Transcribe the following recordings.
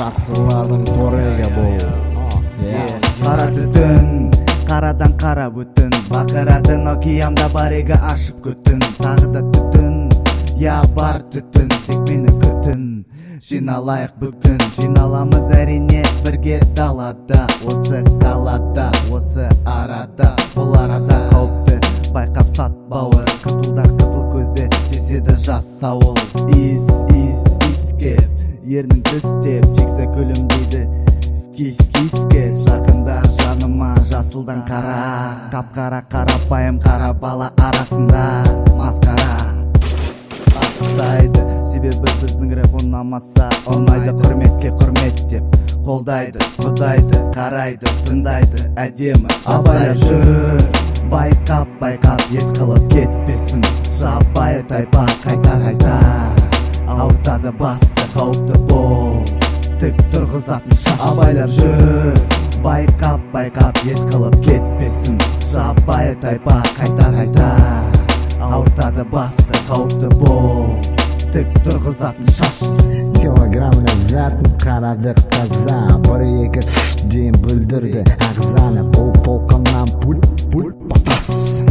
каскылардын тореге бол. Кара түтүн, карадан кара бүтүн, бакырадын океанда бареге ашып көтүн. Тагы да түтүн, я бар түтүн, тек мени күтүн. Жиналайык бүтүн, жиналамыз әрине бирге далада, осы калада, осы арада. Бул арада кауіпті байкап сатпауы, кызылдар кызыл көздө сезеді жас сауыл. Искеп, ернің түстеп, жексе күлім дейді скиске. Жақында жаныма жасылдан кара, капкара карапайым кара бала арасында маскара ақтайды. Себебі біздің рэп ұнамаса, оңайды, құрметке құрмет деп қолдайды. Құдайды, қарайды, тыңдайды, әдемі жасай жүр. Байқап, ет қылып кетпесін, жабайы тайпа қайта ауыртады басы, қауіпті бол, тік тұрғызатын шаш. Абайлап жүр. Байқап, ет қылып кетпесін, жабайы тайпа қайта ауыртады басы, қауіпті бол, тік тұрғызатын шаш. Килограммына затын қарадық таза, бір-екі дейін бүлдірді ағзаны. Бұл толқыннан пуль батас,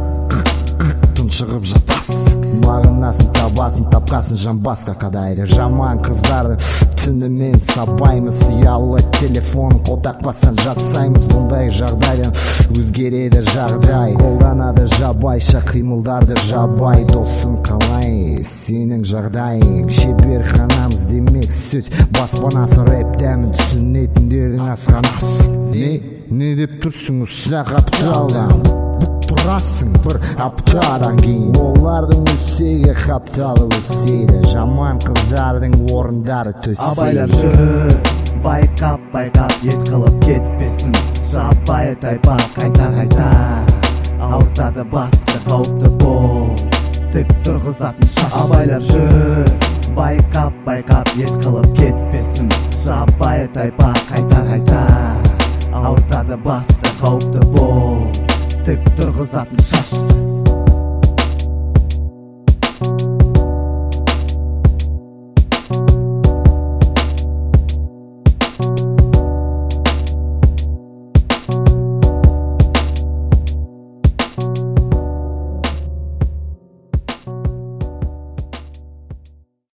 тұншығып жатас. Мағынасын табасын, тапқасын жамбасқа қадайды. Жаман қыздарды түнімен сабаймыз, ұялы телефон қолтақпастан жасаймыз. Бұндай жағдайдан өзгереді жағдай, қолданады жабайша қимылдарды жабай. Досым қалай сенің жағдайың, шебер ханамыз демек сөз баспанасы. Рэп дәмін түсінетіндердің асханасы. Не деп тұрсың ұсына қапталдан, тұрасың бір аптадан кейін. Олардың өсеге қапталы өседі, жаман қыздардың орындары төседі. Абайлап жүр. Байқап, ет қылып кетпесін, жабайы тайпа қайта ауыртады басы, қауіпті бол, тік тұрғызатын шаш. Абайлап жүр. Байқап, ет қылып кетпесін, жабайы тайпа қайта ауыртады басы, қауіпті бол, тік тұрғызатын шаш.